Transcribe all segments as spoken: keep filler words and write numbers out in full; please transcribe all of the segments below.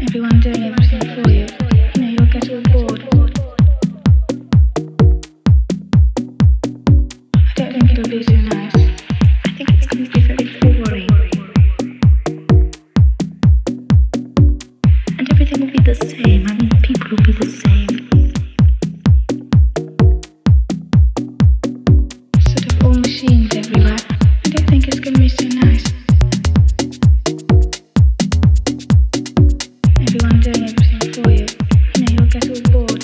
Everyone doing everything for you. You know, you'll get all bored. I don't think it'll be so nice. I think it's going to be very boring. And everything will be the same. I mean, people will be the same. Sort of all machines everywhere. I don't think it's going to be so nice. Everyone doing everything for you. You know, you'll get all bored.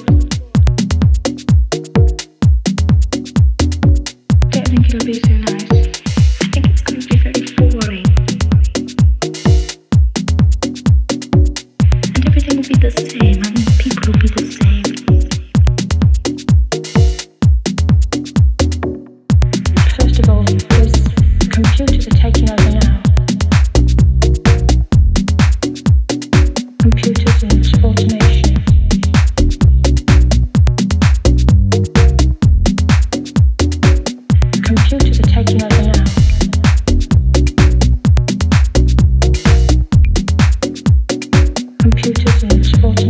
Don't think it'll be so nice. I think it's going to be very boring. And everything will be the same. I mean, people will be the same. First of all, there's computers are taking over now. Computers and automation. Computers are taking over now. Computers and automation.